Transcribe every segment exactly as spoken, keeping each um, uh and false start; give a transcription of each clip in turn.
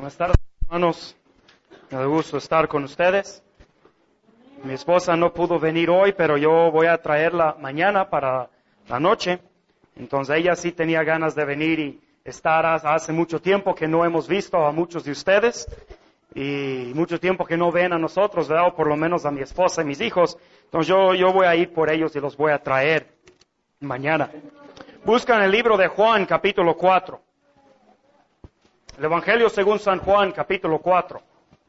Buenas tardes, hermanos. Me da gusto estar con ustedes. Mi esposa no pudo venir hoy, pero yo voy a traerla mañana para la noche. Entonces ella sí tenía ganas de venir y estar. Hace mucho tiempo que no hemos visto a muchos de ustedes y mucho tiempo que no ven a nosotros, ¿verdad? O por lo menos a mi esposa y mis hijos. Entonces yo, yo voy a ir por ellos y los voy a traer mañana. Buscan el libro de Juan, capítulo cuatro. El Evangelio según San Juan, capítulo cuatro.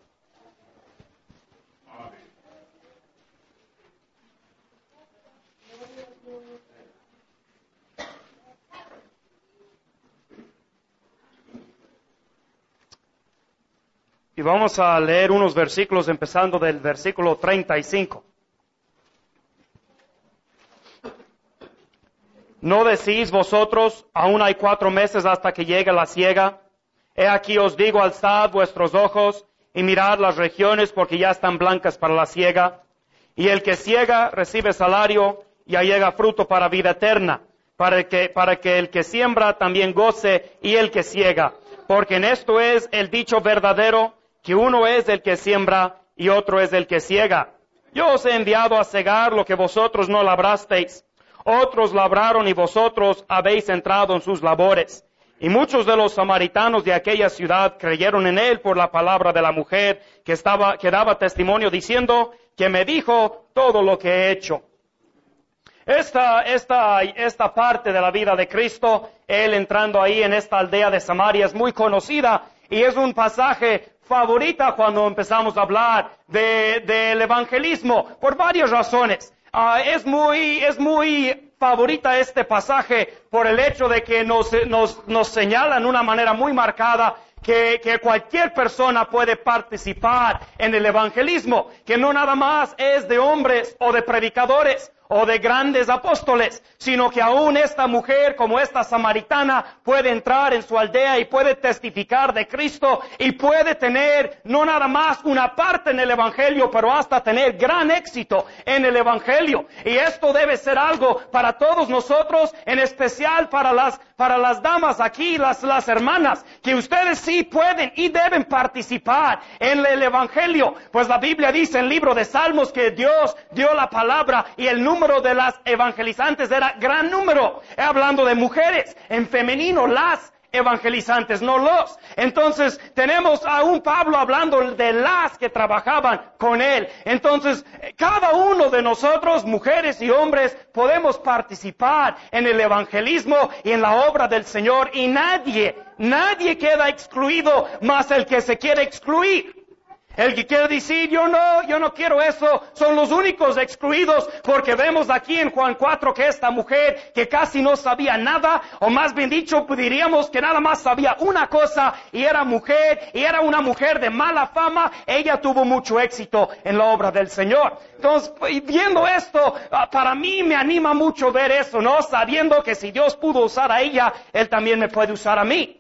Y vamos a leer unos versículos empezando del versículo treinta y cinco. ¿No decís vosotros, aún hay cuatro meses hasta que llegue la siega? He aquí os digo, alzad vuestros ojos y mirad las regiones, porque ya están blancas para la siega. Y el que siega recibe salario y allega fruto para vida eterna, para que, para que el que siembra también goce y el que siega. Porque en esto es el dicho verdadero, que uno es el que siembra y otro es el que siega. Yo os he enviado a segar lo que vosotros no labrasteis. Otros labraron y vosotros habéis entrado en sus labores. Y muchos de los samaritanos de aquella ciudad creyeron en él por la palabra de la mujer que estaba, que daba testimonio diciendo que me dijo todo lo que he hecho. Esta, esta, esta parte de la vida de Cristo, él entrando ahí en esta aldea de Samaria, es muy conocida y es un pasaje favorita cuando empezamos a hablar de, del evangelismo por varias razones. Uh, es muy, es muy favorita este pasaje por el hecho de que nos, nos, nos señala en una manera muy marcada que, que cualquier persona puede participar en el evangelismo, que no nada más es de hombres o de predicadores o de grandes apóstoles, sino que aún esta mujer, como esta samaritana, puede entrar en su aldea y puede testificar de Cristo y puede tener no nada más una parte en el evangelio, pero hasta tener gran éxito en el evangelio. Y esto debe ser algo para todos nosotros, en especial para las, para las damas aquí, las, las hermanas, que ustedes sí pueden y deben participar en el evangelio. Pues la Biblia dice en el libro de Salmos que Dios dio la palabra y el número de las evangelizantes era gran número, hablando de mujeres, en femenino, las evangelizantes, no los. Entonces, tenemos a un Pablo hablando de las que trabajaban con él. Entonces, cada uno de nosotros, mujeres y hombres, podemos participar en el evangelismo y en la obra del Señor, y nadie, nadie queda excluido más el que se quiere excluir. El que quiere decir, yo no, yo no quiero eso, son los únicos excluidos, porque vemos aquí en Juan cuatro que esta mujer que casi no sabía nada, o más bien dicho, diríamos que nada más sabía una cosa, y era mujer, y era una mujer de mala fama, ella tuvo mucho éxito en la obra del Señor. Entonces, viendo esto, para mí me anima mucho ver eso, ¿no? Sabiendo que si Dios pudo usar a ella, Él también me puede usar a mí.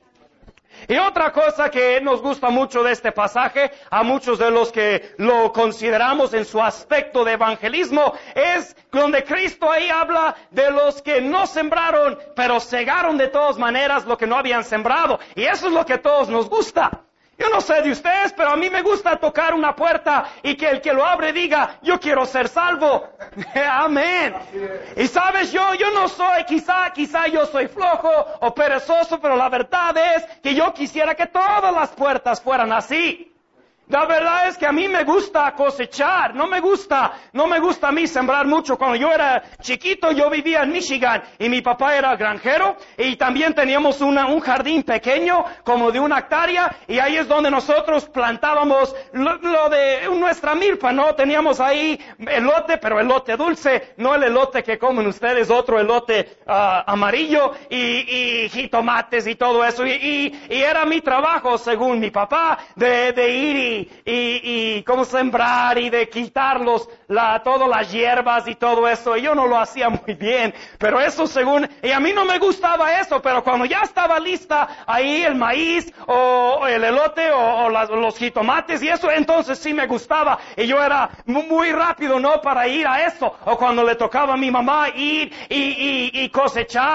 Y otra cosa que nos gusta mucho de este pasaje, a muchos de los que lo consideramos en su aspecto de evangelismo, es donde Cristo ahí habla de los que no sembraron, pero segaron de todas maneras lo que no habían sembrado. Y eso es lo que a todos nos gusta. Yo no sé de ustedes, pero a mí me gusta tocar una puerta y que el que lo abre diga, yo quiero ser salvo. Amén. Y sabes, yo, yo no soy, quizá, quizá yo soy flojo o perezoso, pero la verdad es que yo quisiera que todas las puertas fueran así. La verdad es que a mí me gusta cosechar, no me gusta, no me gusta a mí sembrar mucho. Cuando yo era chiquito, yo vivía en Michigan y mi papá era granjero y también teníamos una, un jardín pequeño, como de una hectárea, y ahí es donde nosotros plantábamos lo, lo de nuestra milpa, ¿no? Teníamos ahí elote, pero elote dulce, no el elote que comen ustedes, otro elote uh, amarillo y, y jitomates y todo eso. Y, y, y era mi trabajo, según mi papá, de, de ir y Y, y cómo sembrar y de quitarlos la, todas las hierbas y todo eso. Y yo no lo hacía muy bien, pero eso según, y a mí no me gustaba eso, pero cuando ya estaba lista ahí el maíz o, o el elote o, o las, los jitomates y eso, entonces sí me gustaba. Y yo era muy rápido, ¿no? Para ir a eso. O cuando le tocaba a mi mamá ir y, y, y cosechar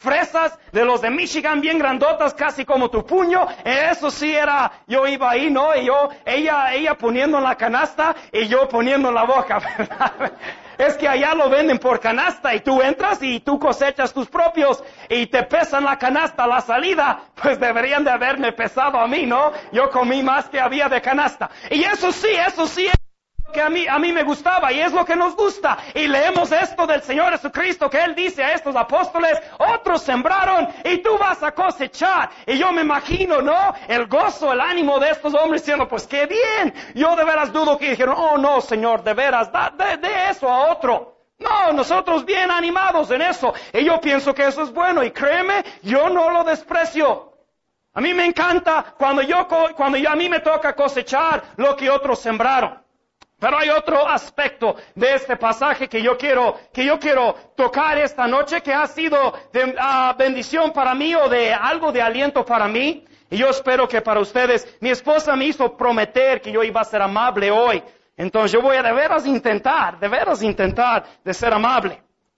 fresas de los de Michigan, bien grandotas, casi como tu puño. Eso sí era, yo iba ahí, ¿no? Y yo, ella, ella poniendo en la canasta y yo poniendo en la boca, ¿verdad? Es que allá lo venden por canasta y tú entras y tú cosechas tus propios y te pesan la canasta a la salida. Pues deberían de haberme pesado a mí, ¿no? Yo comí más que había de canasta. Y eso sí, eso sí es que a mí, a mí me gustaba y es lo que nos gusta. Y leemos esto del Señor Jesucristo que Él dice a estos apóstoles, otros sembraron y tú vas a cosechar. Y yo me imagino, ¿no? El gozo, el ánimo de estos hombres diciendo, pues qué bien. Yo de veras dudo que dijeron, oh no, Señor, de veras, da, de, de eso a otro. No, nosotros bien animados en eso. Y yo pienso que eso es bueno y créeme, yo no lo desprecio. A mí me encanta cuando yo, cuando yo, a mí me toca cosechar lo que otros sembraron. Pero hay otro aspecto de este pasaje que yo quiero, que yo quiero tocar esta noche, que ha sido de uh, bendición para mí o de algo de aliento para mí. Y yo espero que para ustedes, mi esposa me hizo prometer que yo iba a ser amable hoy. Entonces yo voy a de veras intentar, de veras intentar de ser amable.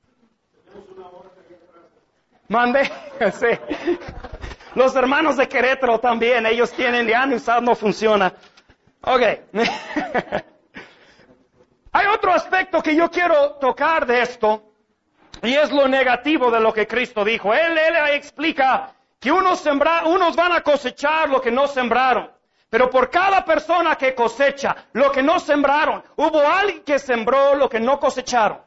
Mandé, sí. Los hermanos de Querétaro también, ellos tienen, ya ni usar, no funciona. Ok. Hay otro aspecto que yo quiero tocar de esto, y es lo negativo de lo que Cristo dijo. Él, él explica que unos, sembra, unos van a cosechar lo que no sembraron, pero por cada persona que cosecha lo que no sembraron, hubo alguien que sembró lo que no cosecharon.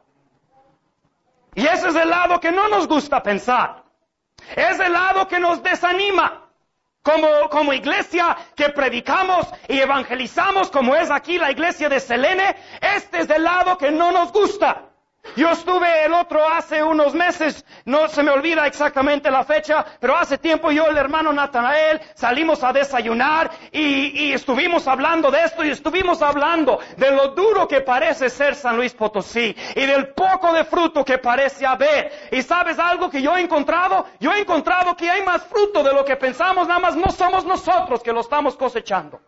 Y ese es el lado que no nos gusta pensar. Es el lado que nos desanima. Como, como iglesia que predicamos y evangelizamos, como es aquí la iglesia de Selene, este es el lado que no nos gusta. Yo estuve el otro hace unos meses, no se me olvida exactamente la fecha, pero hace tiempo yo y el hermano Natanael salimos a desayunar y, y estuvimos hablando de esto y estuvimos hablando de lo duro que parece ser San Luis Potosí y del poco de fruto que parece haber. Y ¿sabes algo que yo he encontrado? Yo he encontrado que hay más fruto de lo que pensamos, nada más no somos nosotros que lo estamos cosechando.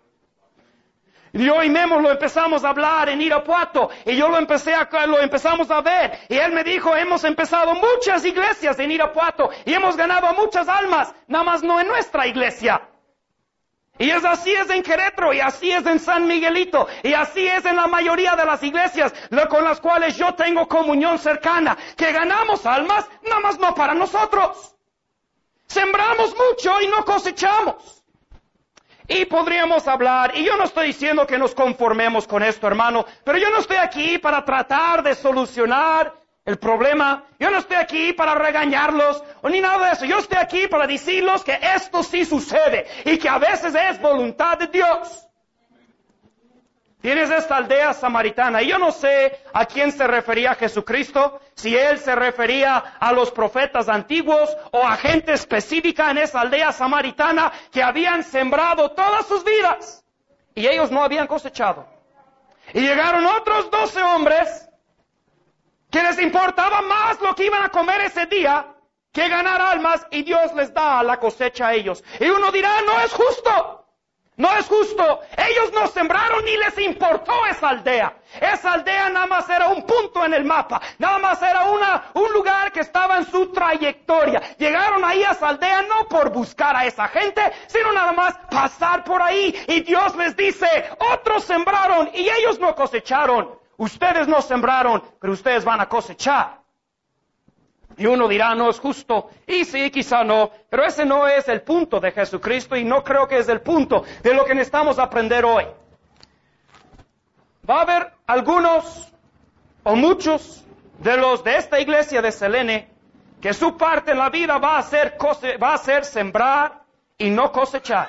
Y yo y Memo lo empezamos a hablar en Irapuato, y yo lo empecé a, lo empezamos a ver, y él me dijo, hemos empezado muchas iglesias en Irapuato, y hemos ganado a muchas almas, nada más no en nuestra iglesia. Y es así es en Querétaro, y así es en San Miguelito, y así es en la mayoría de las iglesias con las cuales yo tengo comunión cercana, que ganamos almas, nada más no para nosotros. Sembramos mucho y no cosechamos. Y podríamos hablar, y yo no estoy diciendo que nos conformemos con esto, hermano, pero yo no estoy aquí para tratar de solucionar el problema. Yo no estoy aquí para regañarlos, o ni nada de eso. Yo estoy aquí para decirles que esto sí sucede, y que a veces es voluntad de Dios. Tienes esta aldea samaritana, y yo no sé a quién se refería Jesucristo, si Él se refería a los profetas antiguos o a gente específica en esa aldea samaritana que habían sembrado todas sus vidas y ellos no habían cosechado. Y llegaron otros doce hombres que les importaba más lo que iban a comer ese día que ganar almas, y Dios les da la cosecha a ellos. Y uno dirá, no es justo. No es justo. Ellos no sembraron ni les importó esa aldea. Esa aldea nada más era un punto en el mapa. Nada más era una, un lugar que estaba en su trayectoria. Llegaron ahí a esa aldea no por buscar a esa gente, sino nada más pasar por ahí. Y Dios les dice, otros sembraron y ellos no cosecharon. Ustedes no sembraron, pero ustedes van a cosechar. Y uno dirá, no es justo. Y sí, quizá no. Pero ese no es el punto de Jesucristo y no creo que es el punto de lo que necesitamos aprender hoy. Va a haber algunos o muchos de los de esta iglesia de Selene que su parte en la vida va a ser, cose- va a ser sembrar y no cosechar.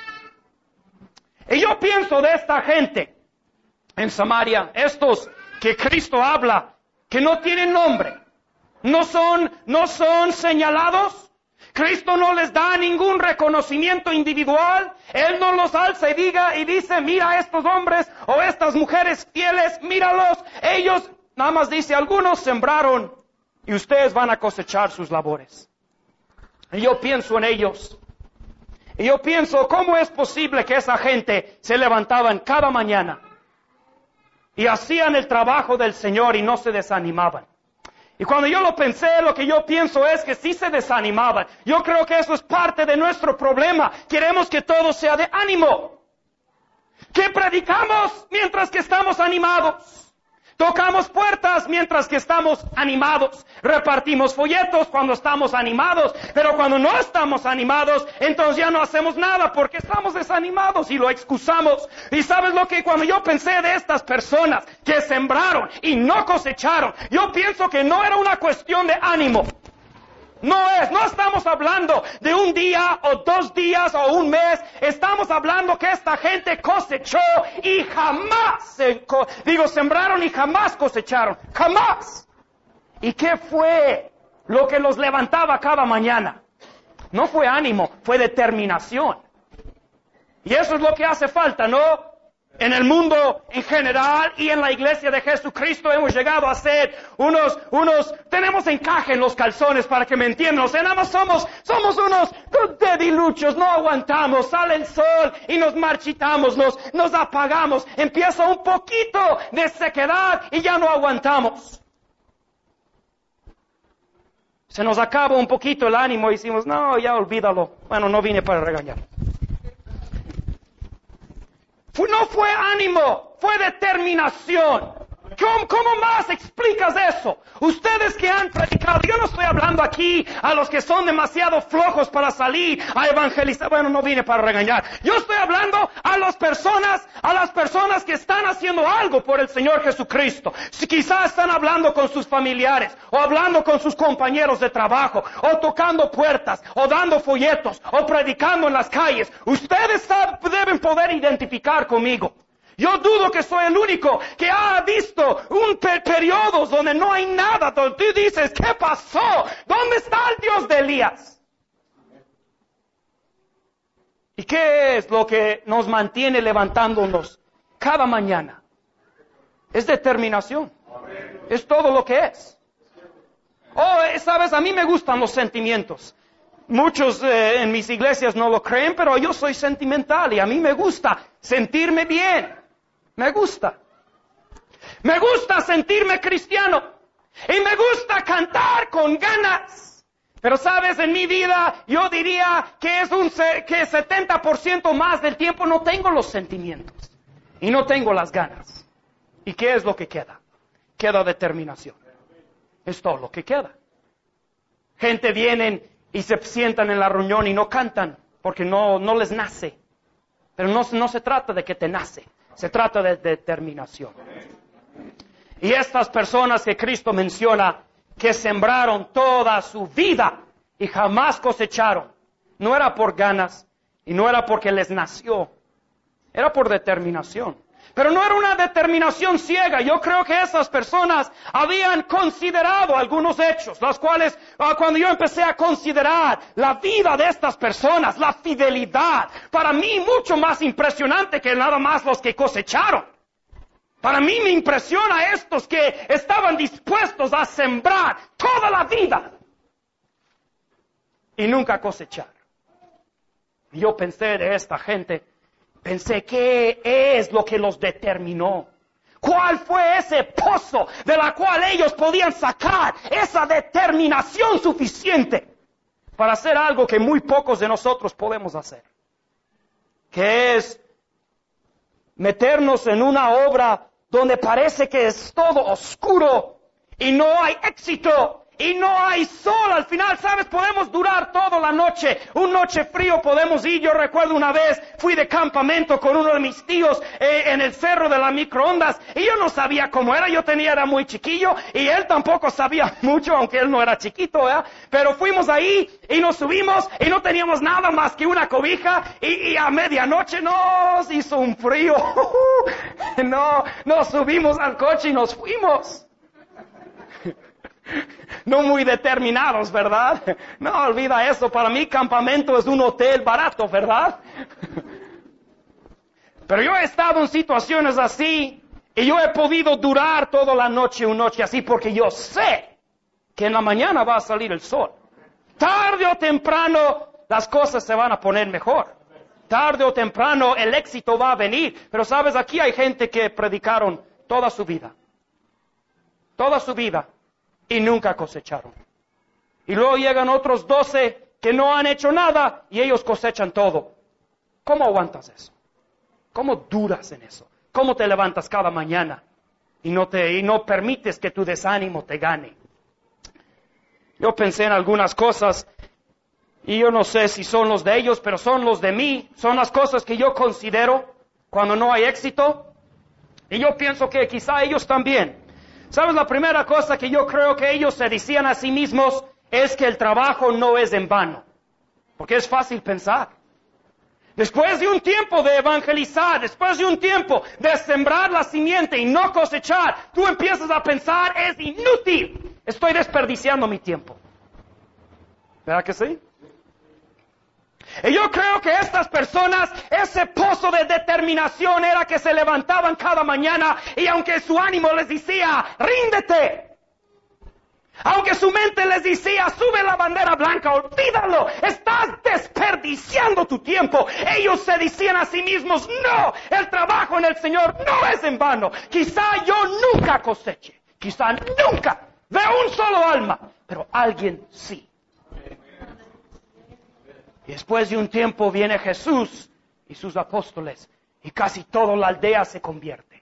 Y yo pienso de esta gente en Samaria, estos que Cristo habla, que no tienen nombre. No son, no son señalados. Cristo no les da ningún reconocimiento individual. Él no los alza y diga y dice, mira a estos hombres o estas mujeres fieles, míralos. Ellos, nada más dice, algunos sembraron y ustedes van a cosechar sus labores. Y yo pienso en ellos. Y yo pienso, ¿cómo es posible que esa gente se levantaban cada mañana y hacían el trabajo del Señor y no se desanimaban? Y cuando yo lo pensé, lo que yo pienso es que sí se desanimaban. Yo creo que eso es parte de nuestro problema. Queremos que todo sea de ánimo. ¿Qué predicamos mientras que estamos animados? Tocamos puertas mientras que estamos animados. Repartimos folletos cuando estamos animados. Pero cuando no estamos animados, entonces ya no hacemos nada porque estamos desanimados y lo excusamos. Y ¿sabes lo que? Cuando yo pensé de estas personas que sembraron y no cosecharon, yo pienso que no era una cuestión de ánimo. No es, no estamos hablando de un día o dos días o un mes. Estamos hablando que esta gente cosechó y jamás, se, digo, sembraron y jamás cosecharon. Jamás. ¿Y qué fue lo que los levantaba cada mañana? No fue ánimo, fue determinación. Y eso es lo que hace falta, ¿no? En el mundo en general y en la iglesia de Jesucristo hemos llegado a ser unos, unos, tenemos encaje en los calzones para que me entiendan. O sea, nada más somos, somos unos dediluchos, no aguantamos, sale el sol y nos marchitamos, nos, nos apagamos. Empieza un poquito de sequedad y ya no aguantamos. Se nos acaba un poquito el ánimo y decimos, no, ya olvídalo. Bueno, no vine para regañar. No fue ánimo, fue determinación. ¿Cómo, ¿Cómo más explicas eso? Ustedes que han predicado, yo no estoy hablando aquí a los que son demasiado flojos para salir a evangelizar. Bueno, no vine para regañar. Yo estoy hablando a las personas, a las personas que están haciendo algo por el Señor Jesucristo. Si quizás están hablando con sus familiares, o hablando con sus compañeros de trabajo, o tocando puertas, o dando folletos, o predicando en las calles. Ustedes saben, deben poder identificar conmigo. Yo dudo que soy el único que ha visto un per- periodo donde no hay nada, donde tú dices, ¿qué pasó? ¿Dónde está el Dios de Elías? ¿Y qué es lo que nos mantiene levantándonos cada mañana? Es determinación. Es todo lo que es. Oh, sabes, a mí me gustan los sentimientos. Muchos eh, en mis iglesias no lo creen, pero yo soy sentimental y a mí me gusta sentirme bien. Me gusta. Me gusta sentirme cristiano. Y me gusta cantar con ganas. Pero sabes, en mi vida yo diría que es un que setenta por ciento más del tiempo no tengo los sentimientos. Y no tengo las ganas. ¿Y qué es lo que queda? Queda determinación. Es todo lo que queda. Gente vienen y se sientan en la reunión y no cantan porque no, no les nace. Pero no, no se trata de que te nace. Se trata de determinación. Y estas personas que Cristo menciona, que sembraron toda su vida y jamás cosecharon, no era por ganas y no era porque les nació, era por determinación. Pero no era una determinación ciega. Yo creo que esas personas habían considerado algunos hechos, los cuales, cuando yo empecé a considerar la vida de estas personas, la fidelidad, para mí mucho más impresionante que nada más los que cosecharon. Para mí me impresiona estos que estaban dispuestos a sembrar toda la vida y nunca cosechar. Y yo pensé de esta gente, pensé, ¿qué es lo que los determinó? ¿Cuál fue ese pozo de la cual ellos podían sacar esa determinación suficiente para hacer algo que muy pocos de nosotros podemos hacer? Que es meternos en una obra donde parece que es todo oscuro y no hay éxito. Y no hay sol al final, ¿sabes? Podemos durar toda la noche. Un noche frío podemos ir. Yo recuerdo una vez, fui de campamento con uno de mis tíos eh, en el cerro de las microondas. Y yo no sabía cómo era. Yo tenía, era muy chiquillo. Y él tampoco sabía mucho, aunque él no era chiquito, ¿eh? Pero fuimos ahí y nos subimos y no teníamos nada más que una cobija. Y, y a medianoche nos hizo un frío. No, nos subimos al coche y nos fuimos. No muy determinados, ¿verdad? No, olvida eso. Para mí campamento es un hotel barato, ¿verdad? Pero yo he estado en situaciones así y yo he podido durar toda la noche, una noche así, porque yo sé que en la mañana va a salir el sol. Tarde o temprano las cosas se van a poner mejor. Tarde o temprano el éxito va a venir. Pero sabes, aquí hay gente que predicaron toda su vida. Toda su vida. y nunca cosecharon. Y luego llegan otros doce que no han hecho nada y ellos cosechan todo. ¿Cómo aguantas eso? ¿Cómo duras en eso? ¿Cómo te levantas cada mañana y no te y no permites que tu desánimo te gane? Yo pensé en algunas cosas y yo no sé si son los de ellos, pero son los de mí. Son las cosas que yo considero cuando no hay éxito. Y yo pienso que quizá ellos también. ¿Sabes? La primera cosa que yo creo que ellos se decían a sí mismos es que el trabajo no es en vano. Porque es fácil pensar. Después de un tiempo de evangelizar, después de un tiempo de sembrar la simiente y no cosechar, tú empiezas a pensar, es inútil, estoy desperdiciando mi tiempo. ¿Verdad que sí? Y yo creo que estas personas, ese pozo de determinación era que se levantaban cada mañana y aunque su ánimo les decía, ríndete. Aunque su mente les decía, sube la bandera blanca, olvídalo, estás desperdiciando tu tiempo. Ellos se decían a sí mismos, no, el trabajo en el Señor no es en vano. Quizá yo nunca coseche, quizá nunca de un solo alma, pero alguien sí. Y después de un tiempo viene Jesús y sus apóstoles y casi toda la aldea se convierte.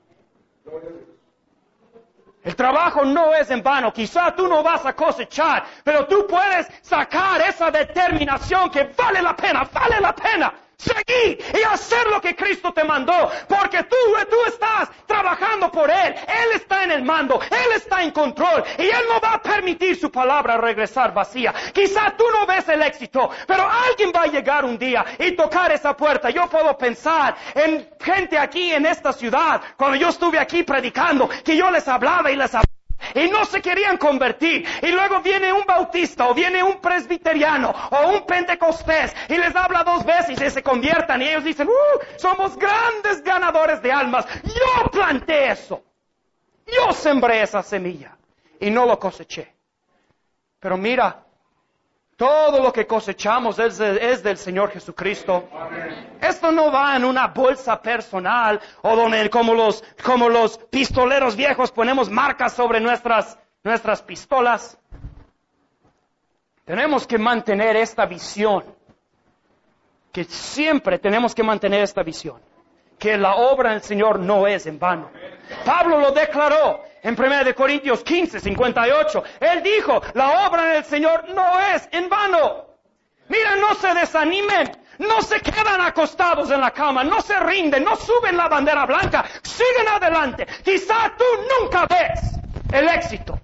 El trabajo no es en vano, quizá tú no vas a cosechar, pero tú puedes sacar esa determinación que vale la pena, vale la pena seguir y hacer lo que Cristo te mandó, porque tú, tú estás trabajando por Él, Él está en el mando, Él está en control y Él no va a permitir su palabra regresar vacía. Quizá tú no ves el éxito, pero alguien va a llegar un día y tocar esa puerta. Yo puedo pensar en gente aquí en esta ciudad, cuando yo estuve aquí predicando, que yo les hablaba y les hablaba y no se querían convertir, y luego viene un bautista o viene un presbiteriano o un pentecostés y les habla dos veces y se conviertan y ellos dicen, uh, somos grandes ganadores de almas. Yo planté eso, yo sembré esa semilla y no lo coseché. Pero mira, todo lo que cosechamos es, de, es del Señor Jesucristo. Amén. Esto no va en una bolsa personal o donde como los, como los pistoleros viejos ponemos marcas sobre nuestras, nuestras pistolas. Tenemos que mantener esta visión. Que siempre tenemos que mantener esta visión. Que la obra del Señor no es en vano. Pablo lo declaró en primera de Corintios quince, cincuenta y ocho. Él dijo, la obra del Señor no es en vano. Mira, no se desanimen, no se quedan acostados en la cama, no se rinden, no suben la bandera blanca, siguen adelante. Quizá tú nunca ves el éxito,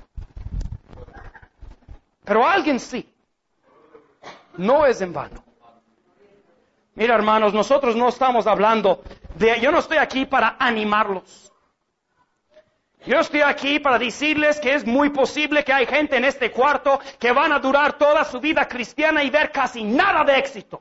pero alguien sí. No es en vano. Mira, hermanos, nosotros no estamos hablando de... Yo no estoy aquí para animarlos. Yo estoy aquí para decirles que es muy posible que hay gente en este cuarto que van a durar toda su vida cristiana y ver casi nada de éxito.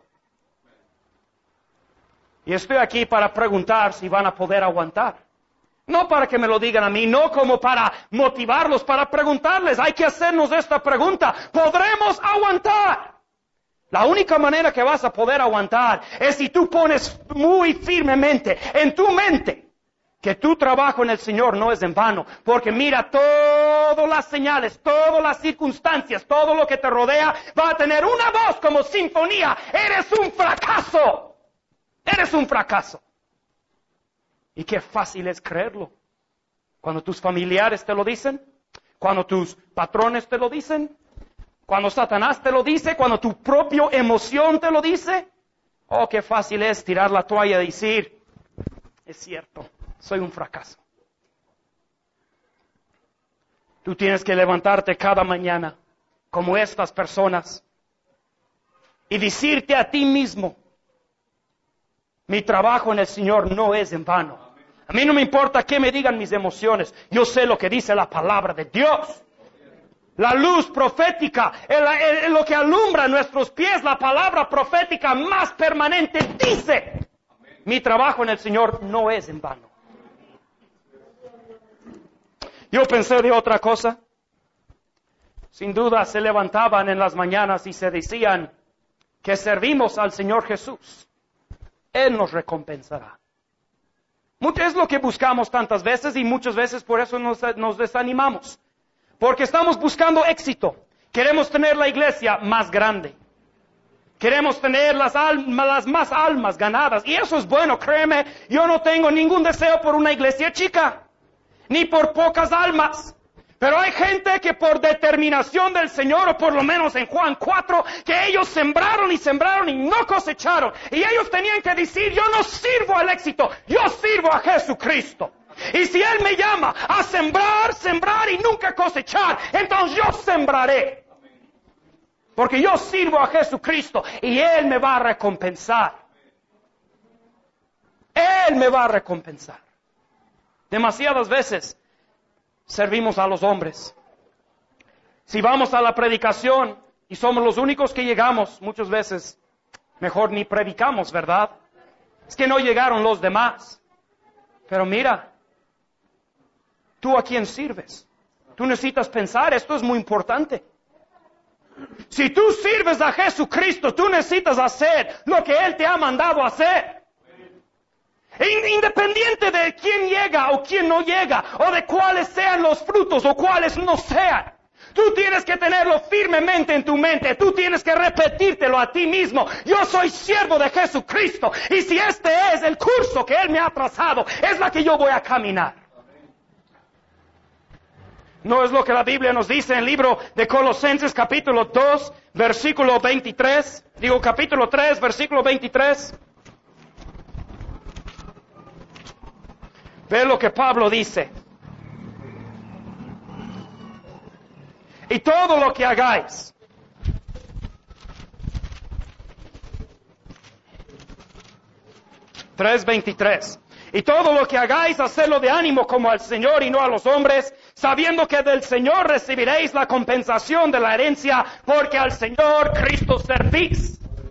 Y estoy aquí para preguntar si van a poder aguantar. No para que me lo digan a mí, no como para motivarlos, para preguntarles. Hay que hacernos esta pregunta. ¿Podremos aguantar? La única manera que vas a poder aguantar es si tú pones muy firmemente en tu mente que tu trabajo en el Señor no es en vano. Porque mira, todas las señales, todas las circunstancias, todo lo que te rodea va a tener una voz como sinfonía. Eres un fracaso. Eres un fracaso. Y qué fácil es creerlo. Cuando tus familiares te lo dicen, cuando tus patrones te lo dicen, cuando Satanás te lo dice, cuando tu propia emoción te lo dice. Oh, qué fácil es tirar la toalla y decir, es cierto, soy un fracaso. Tú tienes que levantarte cada mañana como estas personas y decirte a ti mismo, mi trabajo en el Señor no es en vano. A mí no me importa qué me digan mis emociones, yo sé lo que dice la palabra de Dios. La luz profética, el, el, el, lo que alumbra nuestros pies, la palabra profética más permanente dice, mi trabajo en el Señor no es en vano. Yo pensé de otra cosa. Sin duda se levantaban en las mañanas y se decían que servimos al Señor Jesús. Él nos recompensará. Es lo que buscamos tantas veces y muchas veces por eso nos, nos desanimamos. Porque estamos buscando éxito. Queremos tener la iglesia más grande. Queremos tener las, almas, las más almas ganadas. Y eso es bueno, créeme. Yo no tengo ningún deseo por una iglesia chica. Ni por pocas almas. Pero hay gente que por determinación del Señor, o por lo menos en Juan cuatro, que ellos sembraron y sembraron y no cosecharon. Y ellos tenían que decir, yo no sirvo al éxito, yo sirvo a Jesucristo. Y si Él me llama a sembrar, sembrar y nunca cosechar, entonces yo sembraré. Porque yo sirvo a Jesucristo y Él me va a recompensar. Él me va a recompensar. Demasiadas veces servimos a los hombres. Si vamos a la predicación y somos los únicos que llegamos, muchas veces mejor ni predicamos, ¿verdad? Es que no llegaron los demás. Pero mira, ¿tú a quién sirves? Tú necesitas pensar, esto es muy importante. Si tú sirves a Jesucristo, tú necesitas hacer lo que Él te ha mandado hacer. Independiente de quién llega o quién no llega, o de cuáles sean los frutos o cuáles no sean. Tú tienes que tenerlo firmemente en tu mente. Tú tienes que repetírtelo a ti mismo. Yo soy siervo de Jesucristo. Y si este es el curso que Él me ha trazado, es la que yo voy a caminar. ¿No es lo que la Biblia nos dice en el libro de Colosenses capítulo dos, versículo veintitrés? Digo capítulo tres, versículo veintitrés. Ve lo que Pablo dice. Y todo lo que hagáis, tres veintitrés. Y todo lo que hagáis, hacedlo de ánimo como al Señor y no a los hombres, sabiendo que del Señor recibiréis la compensación de la herencia, porque al Señor Cristo servís.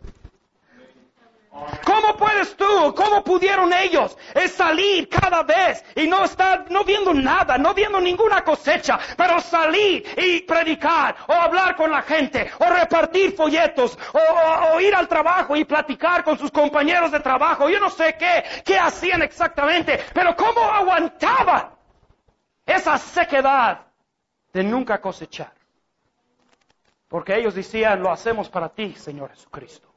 ¿Cómo puedes tú, cómo pudieron ellos es salir cada vez y no estar, no viendo nada, no viendo ninguna cosecha, pero salir y predicar, o hablar con la gente, o repartir folletos, o, o, o ir al trabajo y platicar con sus compañeros de trabajo? Yo no sé qué, qué hacían exactamente, pero cómo aguantaban esa sequedad de nunca cosechar. Porque ellos decían, lo hacemos para ti, Señor Jesucristo.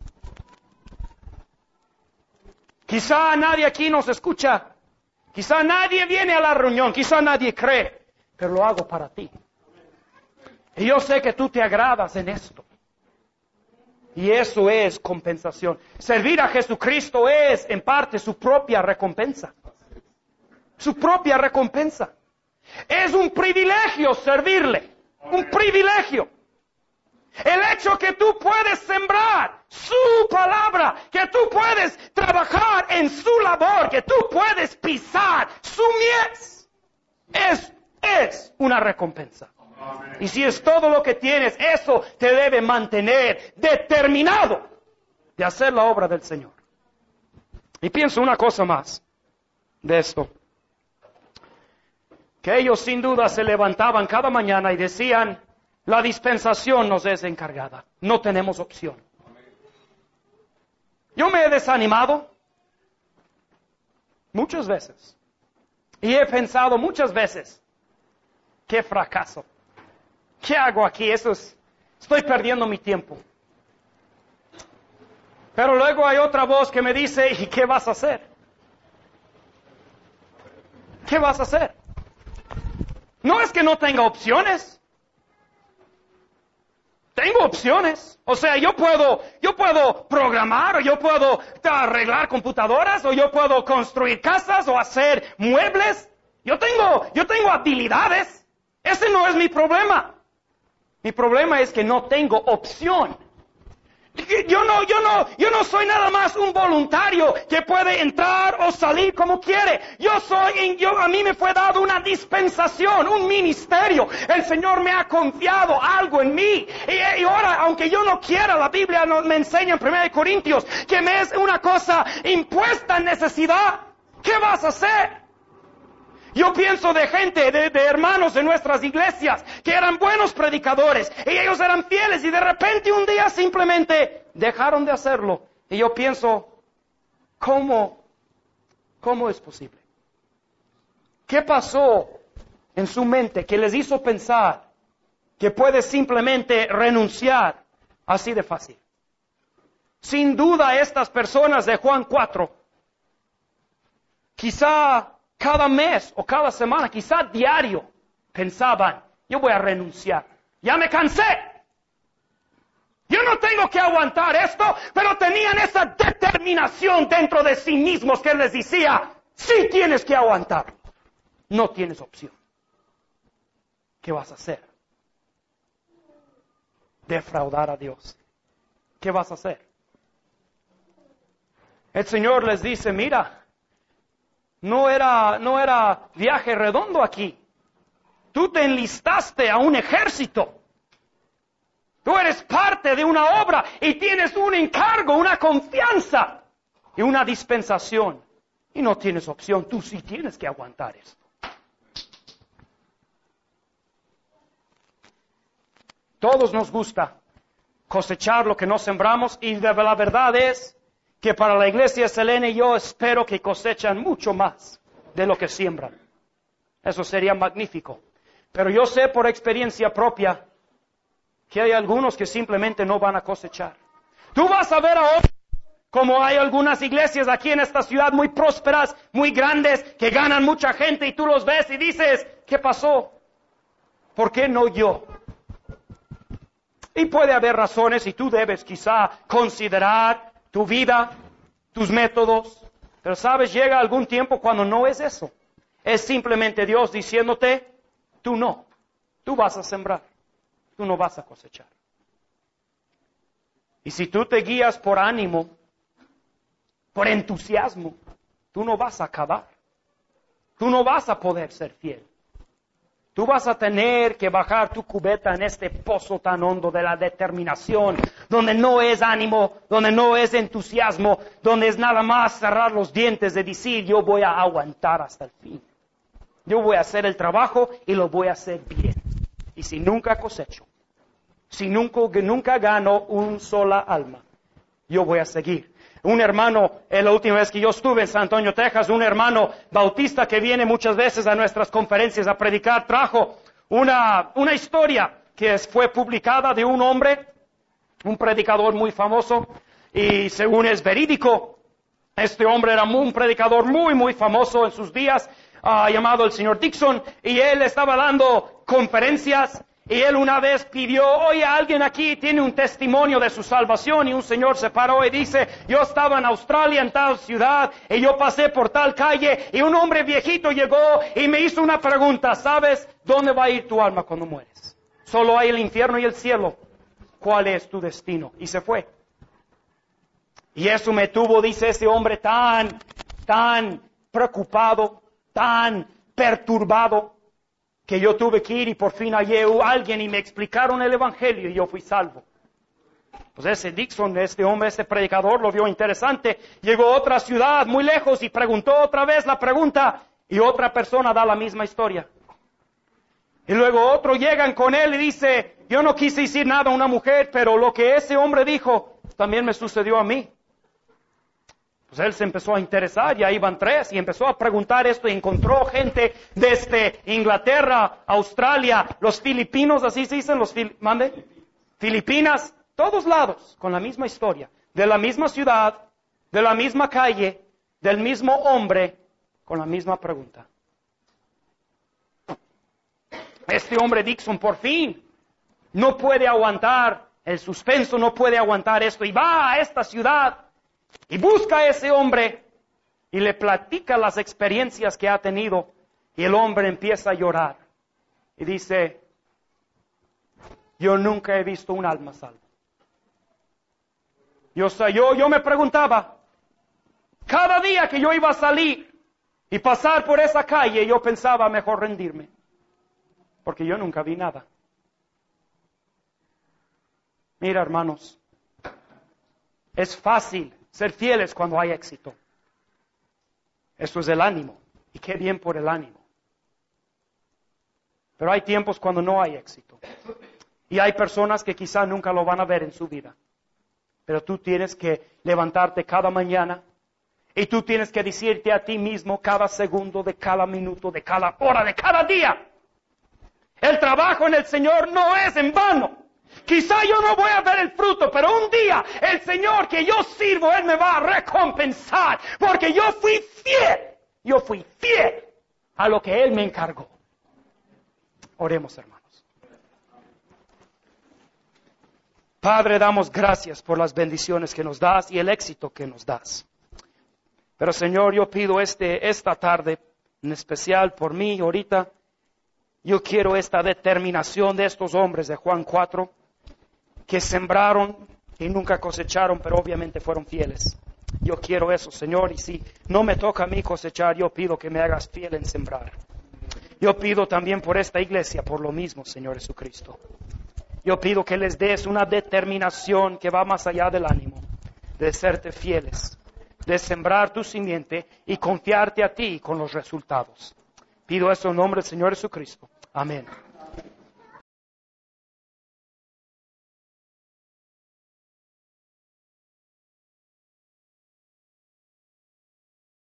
Quizá nadie aquí nos escucha, quizá nadie viene a la reunión, quizá nadie cree, pero lo hago para ti. Y yo sé que tú te agradas en esto. Y eso es compensación. Servir a Jesucristo es, en parte, su propia recompensa. Su propia recompensa. Es un privilegio servirle, un privilegio. El hecho que tú puedes sembrar su palabra, que tú puedes trabajar en su labor, que tú puedes pisar su mies, es, es una recompensa. Amén. Y si es todo lo que tienes, eso te debe mantener determinado de hacer la obra del Señor. Y pienso una cosa más de esto. Que ellos sin duda se levantaban cada mañana y decían, la dispensación nos es encargada. No tenemos opción. Yo me he desanimado muchas veces. Y he pensado muchas veces, qué fracaso. ¿Qué hago aquí? Eso es, estoy perdiendo mi tiempo. Pero luego hay otra voz que me dice, ¿y qué vas a hacer? ¿Qué vas a hacer? No es que no tenga opciones. Tengo opciones. O sea, yo puedo, yo puedo programar, o yo puedo arreglar computadoras, o yo puedo construir casas, o hacer muebles. Yo tengo, yo tengo habilidades. Ese no es mi problema. Mi problema es que no tengo opción. Yo no, yo no, yo no soy nada más un voluntario que puede entrar o salir como quiere. Yo soy, yo, a mí me fue dado una dispensación, un ministerio. El Señor me ha confiado algo en mí. Y, y ahora, aunque yo no quiera, la Biblia no, me enseña en primera de Corintios que me es una cosa impuesta en necesidad. ¿Qué vas a hacer? Yo pienso de gente, de, de hermanos de nuestras iglesias, que eran buenos predicadores, y ellos eran fieles, y de repente un día simplemente dejaron de hacerlo. Y yo pienso, ¿cómo, cómo es posible? ¿Qué pasó en su mente que les hizo pensar que puedes simplemente renunciar así de fácil. Sin duda estas personas de Juan cuatro, quizá cada mes o cada semana, quizá diario, pensaban, yo voy a renunciar. Ya me cansé. Yo no tengo que aguantar esto, pero tenían esa determinación dentro de sí mismos que les decía, sí tienes que aguantar. No tienes opción. ¿Qué vas a hacer? Defraudar a Dios. ¿Qué vas a hacer? El Señor les dice, mira, no era, no era viaje redondo aquí. Tú te enlistaste a un ejército. Tú eres parte de una obra y tienes un encargo, una confianza y una dispensación. Y no tienes opción, tú sí tienes que aguantar esto. Todos nos gusta cosechar lo que no sembramos y la verdad es que para la iglesia Selene yo espero que cosechan mucho más de lo que siembran. Eso sería magnífico. Pero yo sé por experiencia propia que hay algunos que simplemente no van a cosechar. Tú vas a ver ahora como hay algunas iglesias aquí en esta ciudad muy prósperas, muy grandes, que ganan mucha gente y tú los ves y dices, ¿qué pasó? ¿Por qué no yo? Y puede haber razones y tú debes quizá considerar tu vida, tus métodos. Pero sabes, llega algún tiempo cuando no es eso. Es simplemente Dios diciéndote, tú no, tú vas a sembrar, tú no vas a cosechar. Y si tú te guías por ánimo, por entusiasmo, tú no vas a acabar. Tú no vas a poder ser fiel. Tú vas a tener que bajar tu cubeta en este pozo tan hondo de la determinación, donde no es ánimo, donde no es entusiasmo, donde es nada más cerrar los dientes de decir, yo voy a aguantar hasta el fin. Yo voy a hacer el trabajo y lo voy a hacer bien. Y si nunca cosecho, si nunca, nunca gano un sola alma, yo voy a seguir. Un hermano, en la última vez que yo estuve en San Antonio, Texas, un hermano bautista que viene muchas veces a nuestras conferencias a predicar, trajo una, una historia que fue publicada de un hombre, un predicador muy famoso, y según es verídico, este hombre era un predicador muy, muy famoso en sus días, uh, llamado el señor Dixon, y él estaba dando conferencias. Y él una vez pidió, oye, alguien aquí tiene un testimonio de su salvación, y un señor se paró y dice, yo estaba en Australia, en tal ciudad, y yo pasé por tal calle, y un hombre viejito llegó y me hizo una pregunta, ¿sabes dónde va a ir tu alma cuando mueres? Solo hay el infierno y el cielo. ¿Cuál es tu destino? Y se fue. Y eso me tuvo, dice ese hombre, tan, tan preocupado, tan perturbado, que yo tuve que ir y por fin hallé a alguien y me explicaron el evangelio y yo fui salvo. Pues ese Dixon, este hombre, este predicador, lo vio interesante. Llegó a otra ciudad muy lejos y preguntó otra vez la pregunta y otra persona da la misma historia. Y luego otro llegan con él y dice, yo no quise decir nada a una mujer, pero lo que ese hombre dijo también me sucedió a mí. Pues él se empezó a interesar, y ahí van tres, y empezó a preguntar esto, y encontró gente desde Inglaterra, Australia, los filipinos, así se dicen, los fil- ¿mande? Filipinas, todos lados, con la misma historia, de la misma ciudad, de la misma calle, del mismo hombre, con la misma pregunta. Este hombre Dixon, por fin, no puede aguantar el suspenso, no puede aguantar esto, y va a esta ciudad, y busca a ese hombre y le platica las experiencias que ha tenido. Y el hombre empieza a llorar. Y dice, yo nunca he visto un alma salva. Yo, yo, yo me preguntaba, cada día que yo iba a salir y pasar por esa calle, yo pensaba mejor rendirme. Porque yo nunca vi nada. Mira, hermanos, es fácil ser fieles cuando hay éxito. Eso es el ánimo. Y qué bien por el ánimo. Pero hay tiempos cuando no hay éxito. Y hay personas que quizá nunca lo van a ver en su vida. Pero tú tienes que levantarte cada mañana. Y tú tienes que decirte a ti mismo cada segundo, de cada minuto, de cada hora, de cada día. El trabajo en el Señor no es en vano. Quizá yo no voy a ver el fruto, pero un día el Señor que yo sirvo, Él me va a recompensar, porque yo fui fiel, yo fui fiel a lo que Él me encargó. Oremos, hermanos. Padre, damos gracias por las bendiciones que nos das y el éxito que nos das. Pero Señor, yo pido este, esta tarde, en especial por mí ahorita, yo quiero esta determinación de estos hombres de Juan cuatro, que sembraron y nunca cosecharon, pero obviamente fueron fieles. Yo quiero eso, Señor, y si no me toca a mí cosechar, yo pido que me hagas fiel en sembrar. Yo pido también por esta iglesia, por lo mismo, Señor Jesucristo. Yo pido que les des una determinación que va más allá del ánimo, de serte fieles, de sembrar tu simiente y confiarte a ti con los resultados. Pido eso en nombre del Señor Jesucristo. Amén.